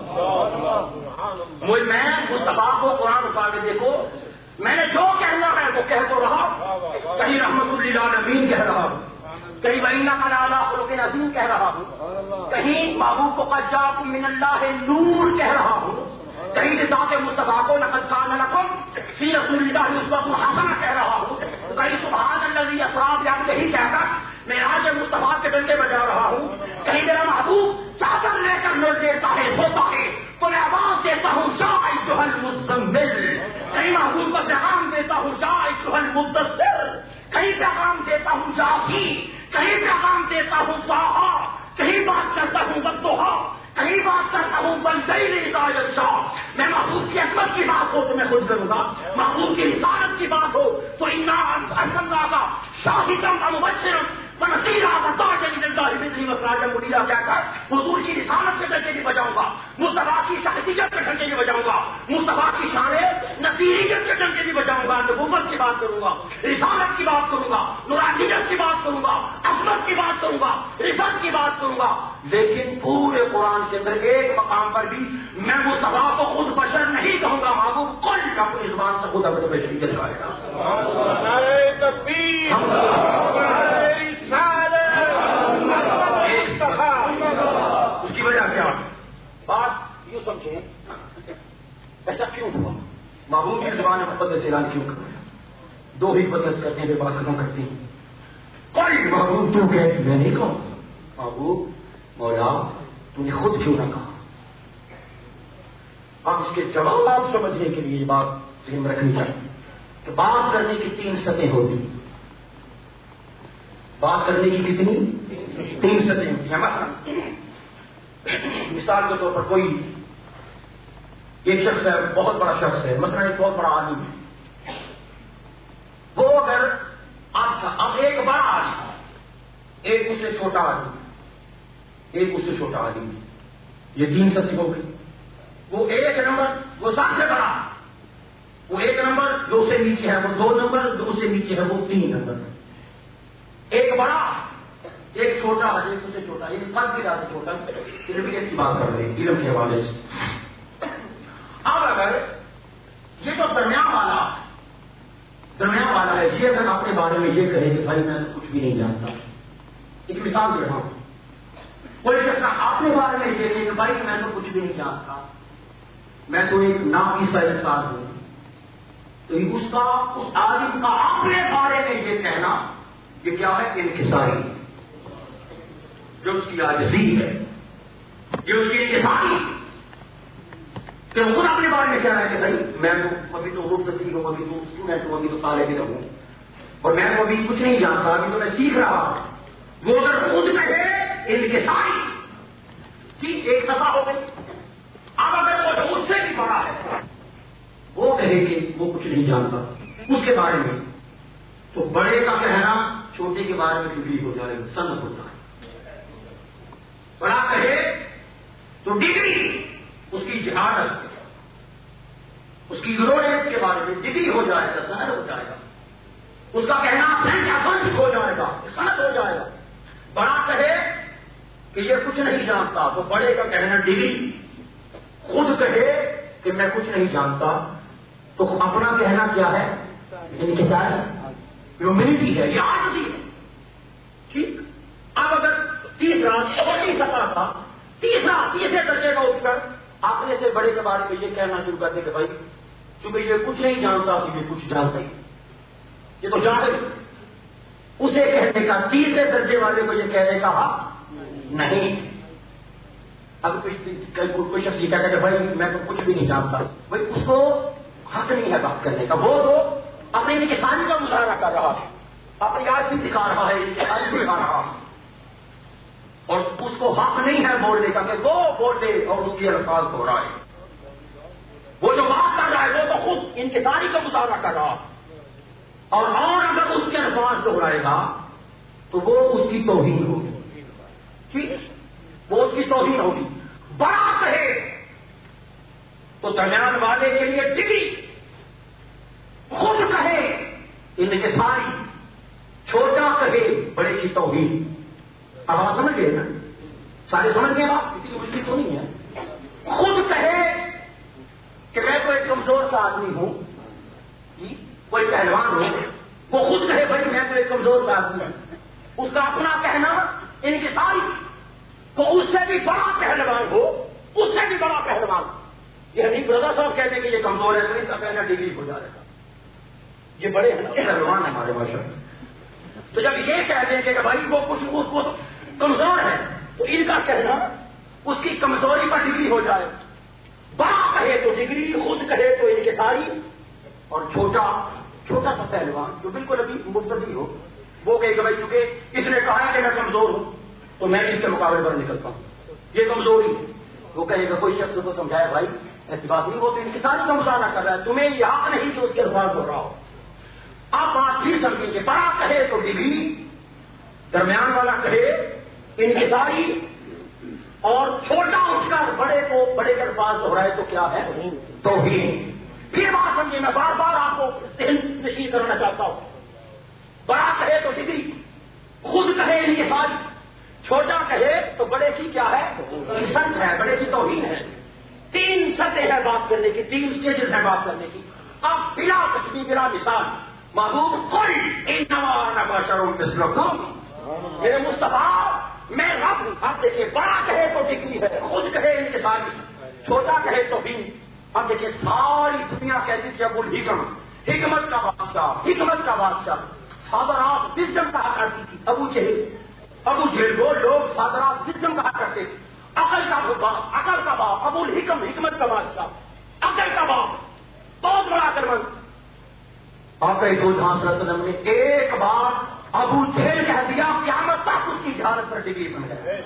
میں مصطفیٰ کو قرآن اٹھا کے دیکھو، میں نے جو کہنا ہے وہ کہہ تو رہا، کہیں رحمت للعالمین کہہ رہا ہوں، کہیں وَإِنَّكَ لَعَلَىٰ خُلُقٍ عَظِيمٍ کہہ رہا ہوں، کہیں محبوب کو قد جاءکم من اللہ نور کہہ رہا ہوں، کہیں ذات مصطفیٰ کو لقد کان لکم فی رسول اللہ اسوۃ حسنہ کہہ رہا ہوں، کہیں سبحان الذی اسریٰ بعبدہ کہہ کر معراج مصطفیٰ کے ڈنڈے بجا رہا ہوں، کہیں میرا محبوب چادر لے کر لوٹ دیتا ہے ہوتا ہے تو میں آواز دیتا ہوں یا ایھا المزمل، کہیں محبوب کا پیغام دیتا ہوں یا ایھا المدثر، کہیں پیغام دیتا ہوں یاسین، کہیں پیغام دیتا ہوں طٰہٰ، کہیں بات کرتا ہوں والضحیٰ، کہیں بات کرتا ہوں واللیل اذا یغشیٰ۔ میں محبوب کی عظمت کی بات ہو تو میں خود کروں گا، محبوب کی رسالت کی بات ہو تو انا ارسلناک شاہدا ومبشرا ونذیرا وداعیا الی اللہ باذنہ وسراجا منیرا کہہ کر حضور کی رسالت کے ڈنڈے بھی بجاؤں گا، مصطفیٰ کی شخصیت کے ڈنڈے بھی بجاؤں گا، مصطفیٰ کی شان نصیریت کے ڈنڈے بھی بجاؤں گا، نبوت کی بات کروں گا، رسالت کی بات کروں گا، نورانیت کی بات کروں گا، عظمت کی بات کروں گا، رفعت کی بات کروں گا، لیکن پورے قرآن کے اندر ایک مقام پر بھی میں مصطفیٰ کو خود بشر نہیں کہوں گا، محبوب کل اپنی زبان سے خود اپنے بشری کے لگائے گا۔ اس کی وجہ کیا؟ بات یوں سمجھیں، ایسا کیوں ہوا؟ محبوب کی زبان مقدس اعلان کیوں کرنا؟ دو ہی مقدس کرتے ہیں، بات ختم کرتے ہیں، کوئی محبوب تو کہ میں نہیں کہوں، محبوب مولا تو نے خود کیوں نہ کہا؟ اب اس کے جواب سمجھنے کے لیے یہ بات ذہن میں رکھنی چاہیے کہ بات کرنے کی 3 سطحیں ہوتی ہیں، بات کرنے کی کتنی 3 سطحیں ہوتی ہیں۔ مثال کے طور پر کوئی ایک شخص ہے، بہت بڑا شخص ہے، مثلا ایک بہت بڑا عالم ہے، وہ اگر اب ایک بڑا عالم، ایک اس سے چھوٹا عالم، ایک اس سے چھوٹا عالم، یہ 3 سطح ہو گئی۔ وہ 1 نمبر وہ سب سے بڑا، وہ 1 نمبر جو سے نیچے ہے وہ 2 نمبر، جو سے نیچے ہے وہ 3 نمبر، ایک بڑا ایک چھوٹا، ایک اس سے چھوٹا، ایک فرق بھی زیادہ چھوٹا، انٹرمیڈیٹ کی بات کر رہے ہیں علم کے حوالے سے۔ اب اگر یہ تو درمیان والا ہے، یہ اگر اپنے بارے میں یہ کہے کہ بھائی میں تو کچھ بھی نہیں جانتا، ایک مثال دے رہا ہوں، کوئی شخص اپنے بارے میں یہ کہے کہ بھائی میں تو کچھ بھی نہیں جانتا، میں تو ایک ناقصہ انسان ہوں، تو اس عالم کا اپنے بارے میں یہ کہنا یہ کیا ہے؟ انکساری، جو اس کی عاجزی ہے، جو اس کی انکساری، کہ وہ خود اپنے بارے میں کہہ رہا ہے کہ بھائی میں تو ابھی تو مبتدی ہوں، ابھی تو اسٹوڈنٹ ہوں، ابھی تو طالب علم ہوں، اور میں تو ابھی کچھ نہیں جانتا، ابھی تو میں سیکھ رہا ہوں۔ وہ اگر خود کہے انکساری کی ایک سطح ہو گئی۔ اب اگر وہ اس سے بھی بڑا ہے، وہ کہے کہ وہ کچھ نہیں جانتا اس کے بارے میں، تو بڑے کا کہنا چھوٹے کے بارے میں ڈگری ہو جائے گا، سند ہوتا ہے۔ بڑا کہے تو ڈگری اس کی جہالت، اس کی ضرورت کے بارے میں ڈگری ہو جائے گا، سند ہو جائے گا، اس کا کہنا سند ہو جائے گا، سند ہو جائے گا۔ بڑا کہے کہ یہ کچھ نہیں جانتا تو بڑے کا کہنا ڈگری، خود کہے کہ میں کچھ نہیں جانتا تو اپنا کہنا کیا ہے؟ انکساری، ہیوملٹی ہے، یہ عاجزی ہے۔ ٹھیک، اب اگر تیسرا چھوٹی سطح تھا، تیسرے درجے کا اٹھ کر اپنے سے بڑے کے بارے میں یہ کہنا شروع کرتے کہ بھائی چونکہ یہ کچھ نہیں جانتا تو یہ کچھ جانتا ہی، یہ تو جاہل، اسے کہنے کا تیسرے درجے والے کو یہ کہنے کا حق نہیں۔ اب کوئی شخص یہ کہتا ہے کہ بھائی میں تو کچھ بھی نہیں جانتا، بھائی اس کو حق نہیں ہے بات کرنے کا، وہ تو اپنی انکساری کا مظاہرہ کر رہا ہے، اپنی آج دکھا رہا ہے، انکساری دکھا رہا ہے، اور اس کو حق نہیں ہے بولنے کا کہ وہ بولے اور اس کے الفاظ دہرائے۔ وہ جو بات کر رہا ہے وہ تو خود انکساری کا مظاہرہ کر رہا ہے، اور اگر اس کے الفاظ دہرائے گا تو وہ اس کی توہین ہوگی، ٹھیک، وہ اس کی توہین ہوگی۔ بڑا کہے تو درمیان والے کے لیے ڈگری، خود کہے انکساری، چھوٹا کہے بڑے کی توہین۔ اب آپ سمجھ گئے نا، سارے سمجھ گئے آپ، کسی کی مشکل تو نہیں ہے۔ خود کہے کہ میں تو ایک کمزور سا آدمی ہوں، کوئی پہلوان ہو، وہ خود کہے بھائی میں تو ایک کمزور سا آدمی ہوں، اس کا اپنا کہنا انکساری، تو اس سے بھی بڑا پہلوان ہو، اس سے بھی بڑا پہلوان، یہ حنیف رضا صاحب کہتے ہیں کہ یہ کمزور ہے تو ان کا کہنا ڈگری ہو جائے گا، یہ بڑے پہلوان ہیں ہمارے معاشرے میں۔ تو جب یہ کہہ دیں کہ بھائی وہ کچھ اس کو کمزور ہے تو ان کا کہنا اس کی کمزوری پر ڈگری ہو جائے۔ بڑا کہے تو ڈگری، خود کہے تو انکساری، اور چھوٹا سا پہلوان جو بالکل ابھی مبتدی ہو وہ کہے کہ بھائی چونکہ اس نے کہا کہ میں کمزور ہوں تو میں اس کے مقابلے پر نکلتا ہوں، یہ کمزوری ہے۔ وہ کہے گا کوئی شخص کو سمجھایا بھائی ایسی بات نہیں، وہ تو انکساری کا مظاہرہ کر رہا ہے، تمہیں یہ حق نہیں کہ اس کے الفاظ ہو رہا ہو۔ آپ بات بھی سمجھیں کہ بڑا کہے تو ڈگری، درمیان والا کہے انکساری، اور چھوٹا اٹھ کر بڑے کو بڑے کے الفاظ دہرائے تو کیا ہے؟ توہین۔ پھر بات سمجھے، میں بار بار آپ کو ذہن نشین کرنا چاہتا ہوں۔ بڑا کہے تو ڈگری، خود کہے انکساری، چھوٹا کہے تو بڑے کی کیا ہے؟ عزت ہے، بڑے کی توہین ہے۔ تین سطح ہے بات کرنے کی، تین اسٹیجز ہے بات کرنے کی۔ اب بلا تشبیہ بلا مثال، محبوب قل انما انا بشر مثلکم، میرے مصطفیٰ میں رب ہوں۔ اب دیکھیے بڑا کہے تو ڈگری ہے، خود کہے انکساری، چھوٹا کہے توہین۔ اب دیکھیے ساری دنیا کہتی تھی ابو الحکم، حکمت کا بادشاہ، حکمت کا بادشاہ، فادرات وزڈم کہا کرتی تھی ابو جہل کو لوگ فادرات وزڈم کہا کرتے تھے، عقل کا باپ، عقل کا باپ، ابو الحکم حکمت کا بادشاہ، عقل کا باپ، بہت بڑا کرمند۔ آقا دو جہاں صلی اللہ علیہ وسلم نے ایک بار ابو جہل کہہ دیا، قیامت تک اس کی جہالت پر ڈگری بن گئے۔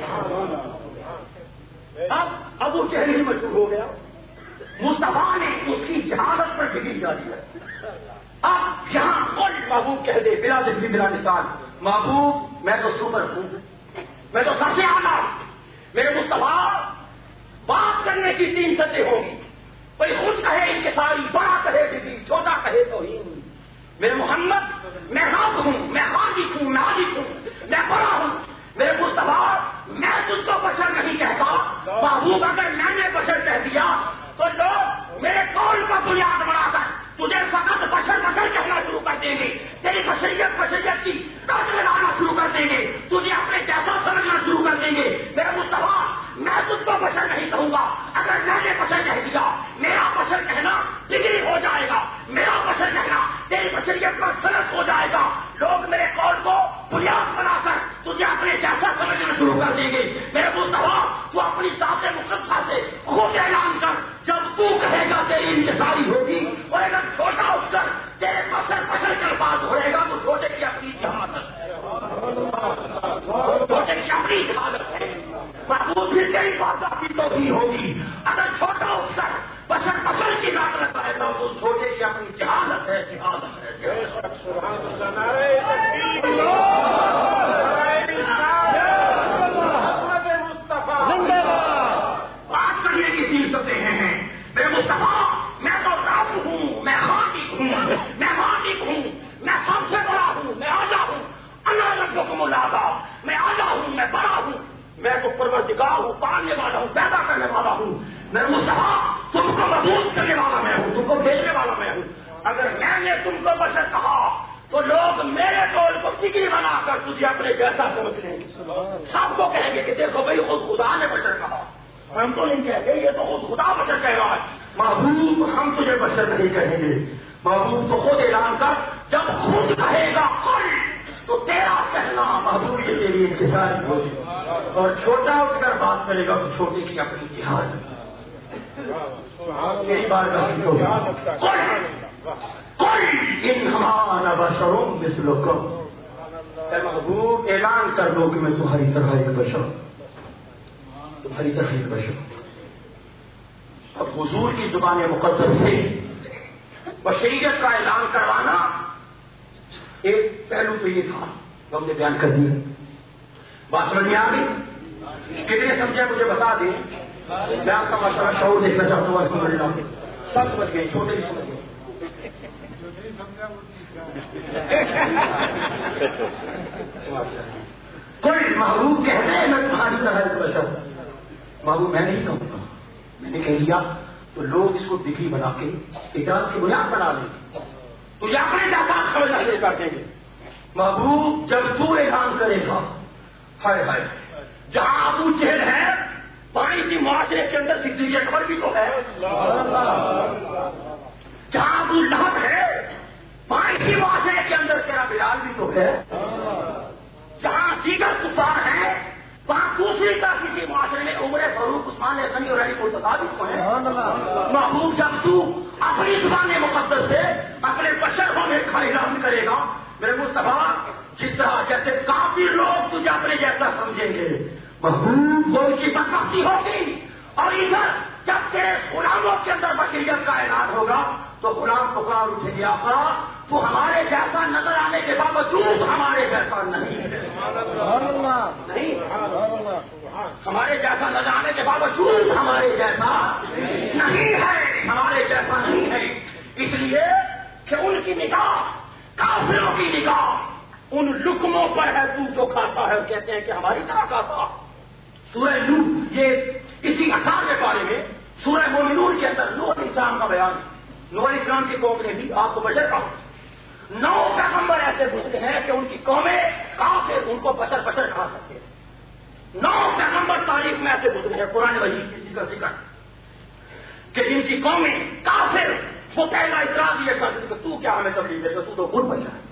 اب ابو جہل ہی مشہور ہو گیا، مصطفیٰ نے اس کی جہالت پر ڈگری جاری ہے۔ اب یہاں کوئی محبوب کہہ دے بلا تشبیہ بلا مثال، محبوب میں تو سپر ہوں، میں تو سب سے اعلیٰ ہوں، میرے مصطفیٰ بات کرنے کی تین سطح ہوگی، کوئی خود کہے انکساری، بڑا کہے ڈگری، چھوٹا کہے توہین۔ میرے محمد میں رب ہوں، میں خالق ہوں، مالک ہوں، میں بڑا ہوں، میرے مصطفیٰ میں تجھ کو بشر نہیں کہتا، محبوب اگر میں نے بشر کہہ دیا تو لوگ میرے قول کا بنیاد بنا کر تجھے فقط بشر بشر کہنا شروع کر دیں گے، تیری بشریت کی رد لانا شروع کر دیں گے، تجھے اپنے جیسا سمجھنا شروع کر دیں گے۔ میرے مصطفیٰ میں تجھ کو بشر نہیں کہوں گا، اگر میں نے بشر کہہ دیا میرا بشر کہنا ڈگری ہو جائے گا، میرا بشر کہنا تیری بشریت پر سلط ہو جائے گا، لوگ میرے قول کو بنیاد بنا کر تجھے اپنے جیسا سمجھنا شروع کر دیں گے۔ میرے مصطفیٰ تو اپنی ذات مقدسہ سے خود اعلان کر، جب تو کہے گا تیری انکساری ہوگی، اور اگر چھوٹا اٹھ کر تیرے بشر بشر کے الفاظ ہو گا تو چھوٹے کی اپنی جہالت ہے، چھوٹے کی اپنی جہالت ہے، محبوب پھر تیری بات کی توہین ہوگی۔ اگر چھوٹا اٹھ کر بشر بشر کی بات لگائے گا تو چھوٹے کی اپنی جہالت ہے، جہالت ہے۔ بات کرنے کی تین سطحیں ہیں۔ میرے مصطفیٰ میں تو رب ہوں، میں خالق ہوں، میں مالک ہوں، میں سب سے بڑا ہوں، میں اعلیٰ ہوں، انا ربکم الاعلی، میں اعلیٰ ہوں، میں بڑا ہوں، میں تو پروردگار ہوں، پالنے والا ہوں، پیدا کرنے والا ہوں۔ میرے مصطفیٰ تم کو مبعوث کرنے والا میں ہوں، تم کو بھیجنے والا میں ہوں۔ اگر میں نے تم کو بشر کہا تو لوگ میرے قول کو ڈگری بنا کر تجھے اپنے جیسا سمجھ لیں گے، سب کو کہیں گے کہ دیکھو بھائی خود خدا نے بشر کہا، ہم تو نہیں کہیں گے، یہ تو خود خدا بشر کہہ رہا ہے۔ محبوب ہم تجھے بشر نہیں کہیں گے، محبوب تو خود اعلان کر جب خود کہے گا قل تو تیرا کہنا محبوب یہ تیری انتظاری ہو، اور چھوٹا اٹھ کر بات کرے گا تو چھوٹے کی اپنی جہاد یہی بات قل انما بشر مثلکم، اے محبوب اعلان کر دو کہ میں تمہاری طرح ایک بشر ہوں، تمہاری طرح ایک بشر ہوں۔ اب حضور کی زبان مقدس سے بشریت کا اعلان کروانا ایک پہلو تو یہ تھا جو ہم نے بیان کر دیا۔ بات سمجھ میں آ گئی؟ کتنے سمجھے مجھے بتا دیں، میں آپ کا مشورہ شعور دیکھنا چاہتا ہوں۔ سمجھ رہا ہوں سب سمجھ گئے، چھوٹے بھی سمجھ گئے۔ کوئی محبوب کہتے ہیں میں تمہاری طرح ایک بشر ہوں، محبوب میں نہیں کہوں گا، میں نے کہہ لیا تو لوگ اس کو ڈگری بنا کے اجازت کی بنیاد بنا لیں گے، تو یہ اپنے جاپان سمجھنا شروع کر دیں گے۔ محبوب جب تو اعلان کرے گا، ہائے ہائے جہاں ابو جہل ہے پانی کی معاشرے کے اندر سکری اکبر بھی تو ہے، جہاں ابو لہب ہے پانی کی معاشرے کے اندر تیرا بلال بھی تو ہے، جہاں دیگر کفار ہیں وہاں دوسری کا کسی معاشرے میں عمر فاروق عثمان غنی اور علی مرتضیٰ کو ہے۔ محبوب جب تو اپنی زبان مقدس سے اپنے بشر ہونے کا اعلان کرے گا میرے مصطفیٰ، جس طرح جیسے کافی لوگ تجھے اپنے جیسا سمجھیں گے، محبوب وہ ان کی بدبختی ہوگی، اور ادھر جب تیرے غلاموں کے اندر بشریت کا اعلان ہوگا تو غلام پکار اٹھے گی آقا تو ہمارے جیسا نظر آنے کے باوجود ہمارے جیسا نہیں ہے، نہیں ہمارے جیسا نظر آنے کے باوجود ہمارے جیسا نہیں ہے، ہمارے جیسا نہیں ہے، اس لیے کہ ان کی نگاہ کافروں کی نگاہ ان لقموں پر ہے تو جو کھاتا ہے، اور کہتے ہیں کہ ہماری طرح کھاتا۔ سورہ نوح یہ اسی 18 بارے میں سورہ مومنون کے اندر نوح علیہ السلام کا بیان ہے۔ نوح علیہ السلام کی قوم نے بھی آپ کو بشر کہا، 9 پیغمبر ایسے گزرے ہیں کہ ان کی قومیں کافر ان کو بشر بشر کھا سکتے ہیں، 9 پیغمبر تاریخ میں ایسے گزرے ہیں قرآن مجید کسی کا ذکر کہ جن کی قومیں کافر وہ پہلا اعتراض یہ کرتے کہ تو کیا ہمیں تبلیغ دے گا، تو خود بچا ہے،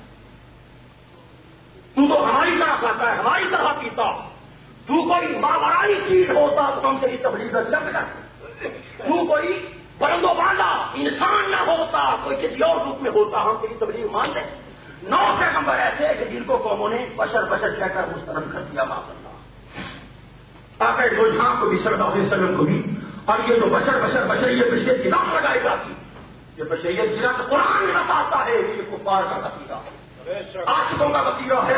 تو ہماری طرح کھاتا ہے ہماری طرح پیتا، تو کوئی ماورائی چیز ہوتا تو ہم تیری تبلیغ جب کرتے، تو کوئی بلند و بالا انسان نہ ہوتا کوئی کسی اور روپ میں ہوتا ہم تیری تبلیغ مانتے۔ 9 پیغمبر ایسے کہ جن کو قوموں نے بشر بشر کہہ کر مسترد کر دیا آقا دو جہاں کو بھی صلی اللہ علیہ وسلم کو بھی، اور یہ جو بشر بشر بشر یہ بشریت کی نام لگائی جاتی، یہ بشریت کی نام قرآن میں بتاتا ہے کہ یہ کفار کا وسیلہ ہے، عاشقوں کا وسیلہ ہے،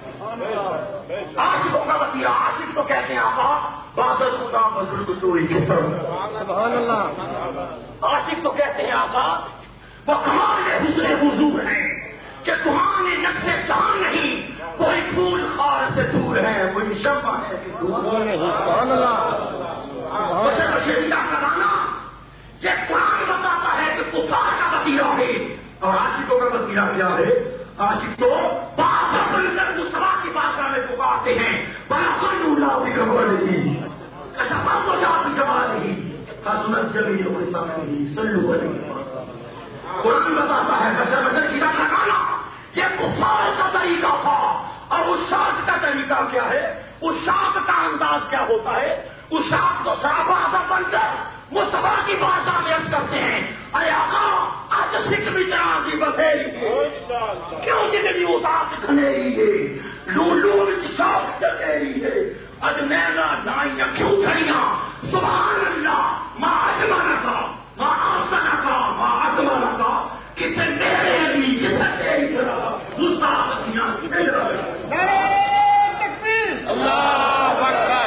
عاشقوں کا وسیلہ۔ عاشق تو کہتے ہیں آقا بادل خدا بزرگ سوئی کے سبحان اللہ، عاشق تو کہتے ہیں آقا وہ کمال حسن حضور ہیں کہ تمہارے نقش جہاں نہیں، کوئی پھول خار سے دور ہے، کوئی شمع ہے کہ سبحان اللہ۔ بشر بشریہ کا گانا یہ قرآن بتاتا ہے کہ کفار کا وسیلہ ہے، اور عاشقوں کا وسیلہ کیا ہے؟ عاشق تو بات بن کر مصطفیٰ کی بارگاہ میں پکارتے ہیں، بلقن اللہ بکمالہ کشفت وجہ بجمالہ حسنت جمیل خصالہ صلوا علیہ۔ قرآن بتاتا ہے بشر بشر کی رنگ لگانا یہ کفار کا طریقہ تھا، اور اس شاخ کا طریقہ کیا ہے، اس شاخ کا انداز کیا ہوتا ہے، اس شاخ کو صحابہ آدھا بن کر مصطفیٰ کی بارگاہ میں عرض کرتے ہیں، ارے آقا آج سکھ بھی جان کی بتھیری کیوں زندگی اداس گھنیری ہے، لولو شوق چکیری ہے، اج میرا نائیاں کیوں جھڑیاں، سبحان اللہ ماں اجمانا کا ماں آسنا کا ماں اجمانا کا کتنے میرے علی کتنے تیری طرح مستعفیاں میرے تکبیر اللہ اکبر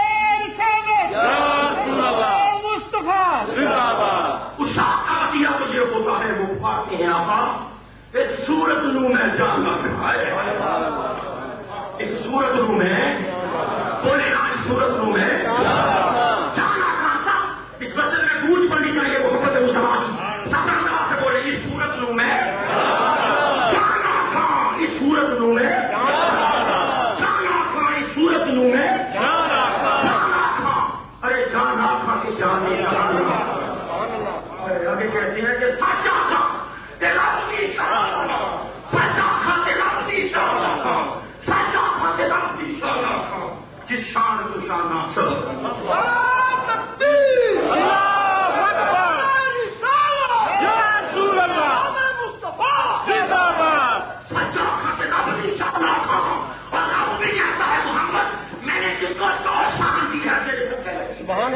ہوتا ہے وہ پاتے ہیں آقا اس سورت نو میں جاننا ہے، اس سورت نو میں بولے نا، اس سورت نو میں جانا کہاں تھا، اس مسئلے میں گونج پڑنی چاہیے محبت مسلمان سب سے بولے اس سورت نو میں جانا تھا، اس سورت نو میں جانا تھا، اس سورت نو میں جانا تھا، ارے جانا تھا کہ جانے آگے کہتے ہیں کہ سچا تھا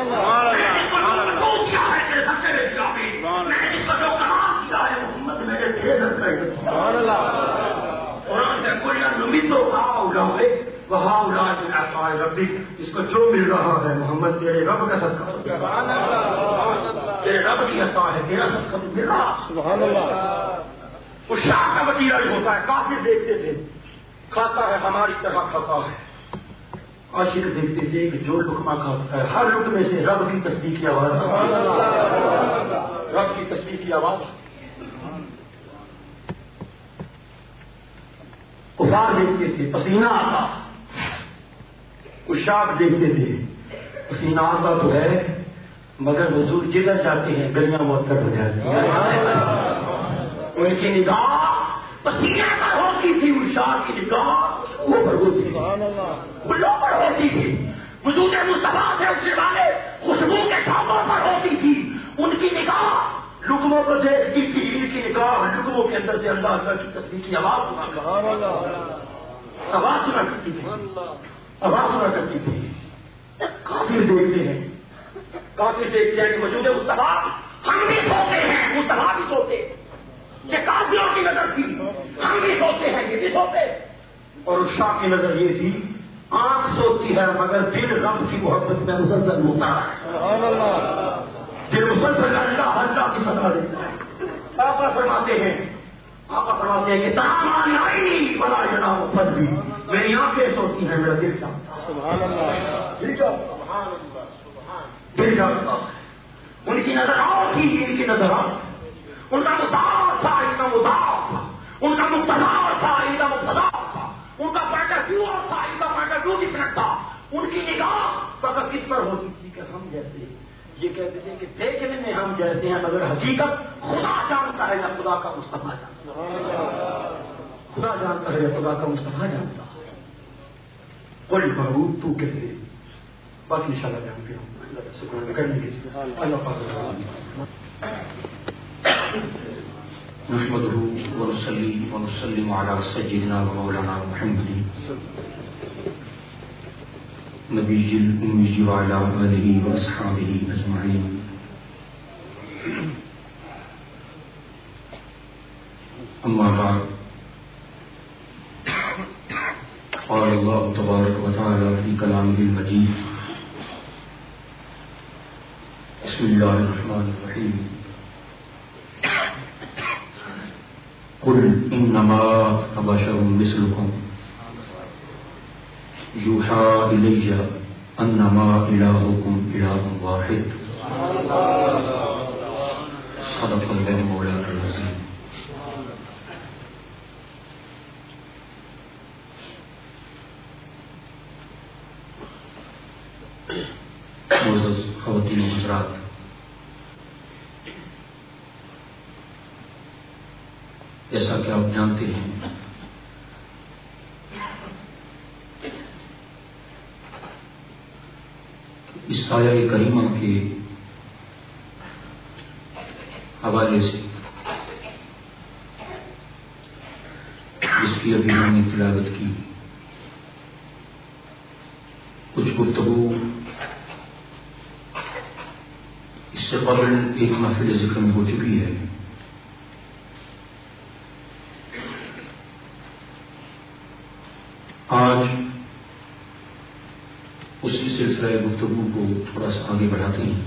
کیا ہے تیرے سب سے دیا میں نے اس کو جو کلام کیا ہے محمد میرے تیرے سب سے قرآن سے کوئی نمید وہاں ربی اس کو جو مل رہا ہے محمد تیرے رب کا صدقہ تیرے رب کی عطا ہے تیرا صدقہ مل رہا سبحان اللہ. اس شاہ کا وتیرہ ہوتا ہے کافر دیکھتے تھے کھاتا ہے ہماری طرح کھاتا ہے عاشق دیکھتے تھے کہ جو لقمہ کھاتا ہے ہر لقمے سے رب کی تسبیح کی آواز رب کی تسبیح کی آواز. کفار دیکھتے تھے پسینہ آتا اشاق دیکھتے تھے پسینہ آتا تو ہے مگر حضور جدھر جاتے ہیں گلیاں معطر ہو جاتی ہیں ان کی نگاہ پسینے پر ہوتی تھی اشاق کی نگاہ اوپر ہوتی تھی پلوں پر ہوتی تھی وجود مصطفیٰ سے اٹھنے والے خوشبو کے ٹھاکوں پر ہوتی تھی ان کی نگاہ لقموں کو دیکھتی تھی ان کی نگاہ لقموں کے اندر سے اللہ کی تصویر کی آواز سنا کرتی تھی آواز سنا کرتی تھی. کافر دیکھتے ہیں کافر دیکھتے ہیں کہ وجود مصطفیٰ ہم بھی سوتے ہیں مصطفیٰ بھی سوتے یہ کافروں کی نظر تھی ہم بھی سوتے ہیں یہ بھی سوتے اور اس شاہ کی نظر یہ تھی آنکھ سوتی ہے مگر دل رب کی محبت میں مسلسل ہوتا ہے دل مسلسل اللہ کی سزا دیتا ہے. آقا فرماتے ہیں کہ تمام آئی بڑا جناب پد بھی میری آنکھیں سوتی ہیں میرا دل چاہتا دل چاہتا ان کی نظر آؤ تھی ان کی نظر آؤ ان کا مدار تھا ان کا مدار تھا ان کا مقتدار تھا ان کا مقتدار تھا ان کا پوائنٹ کیوں تھا ان کا پوائنٹ کیوں ڈفرنٹ تھا. ان کی نگاہ فقط کس پر ہوتی تھی کہ ہم جیسے یہ کہتے تھے کہ دیکھنے میں ہم جیسے ہیں مگر حقیقت خدا جانتا ہے یا خدا کا مصطفیٰ جانتا ہے خدا جانتا ہے یا خدا کا مصطفیٰ جانتا ہے. کوئی محبوب تو کہتے باقی انشاءاللہ جان کے ہم شکر کرنے کے اللہ پاک نحمده ونصلي ونسلم على سيدنا ومولانا محمد نبی الأمی وعلى آلہ وأصحابہ أجمعین. اما بعد قال اللہ تبارک وتعالی فی کلامہ المجید بسم اللہ الرحمن الرحیم قل انما انا بشر مثلکم یوحی الی انما الہکم الہ واحد صدق اللہ مولانا العظیم. معزز خواتین و حضرات، جیسا کہ آپ جانتے ہیں اس آیہ کریمہ کے حوالے سے جس کی ابھی ہم نے تلاوت کی کچھ گفتگو اس سے قبل ایک محفل ذکر میں ہو چکی ہے. آج اسی سلسلہ گفتگو کو تھوڑا سا آگے بڑھاتے ہیں.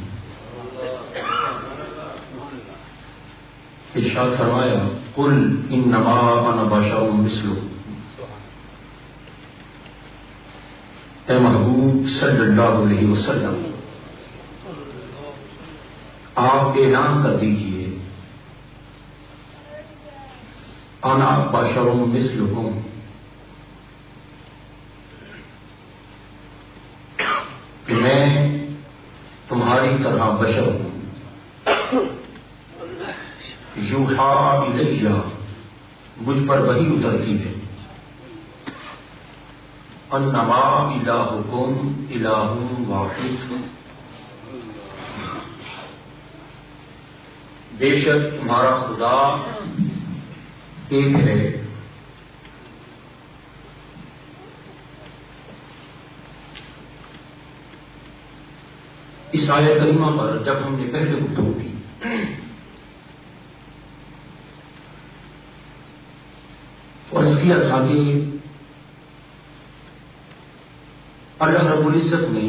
ارشاد فرمایا قل انما انا بشر مثلکم، اے محبوب صلی اللہ علیہ وسلم آپ اعلان کر دیجئے انا بشر مثلکم، کہ میں تمہاری طرح بشر ہوں. یوحی الی، مجھ پر وحی اترتی ہے. انما الہکم الہ واحد، بے شک تمہارا خدا ایک ہے. اس اس آیت کریمہ پر جب ہم نے پہلے گفتگو کی فرض کیا تھا کہ اللہ رب العزت نے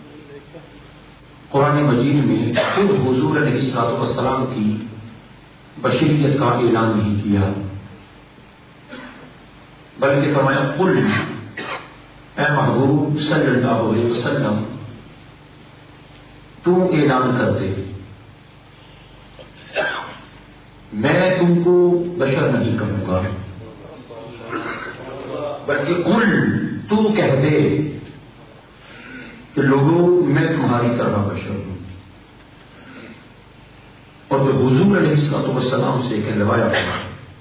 قرآن مجید میں خود حضور علیہ الصلوۃ والسلام کی بشریت کا اعلان نہیں کیا، بلکہ فرمایا قل اے محبوب صلی اللہ علیہ وسلم تم اعلان کر دے، میں تم کو بشر نہیں کروں گا، بلکہ قل تو کہہ دے کہ لوگوں میں تمہاری طرح بشر ہوں، اور پھر حضور علیہ الصلوۃ والسلام سے کہلوایا تھا۔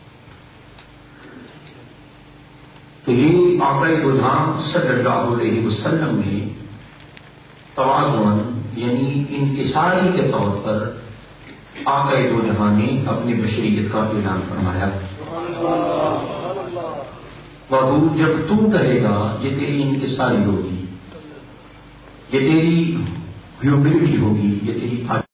تو یہ آقا دو-جہاں صلی اللہ علیہ وسلم نے تواضعاً یعنی انکساری کے طور پر آقا دو-جہاں نے اپنی بشریت کا اعلان فرمایا۔ بابو جب تو کہے گا یہ تیری انکساری ہوگی، یہ تیری ہیوملٹی ہوگی، یہ تیری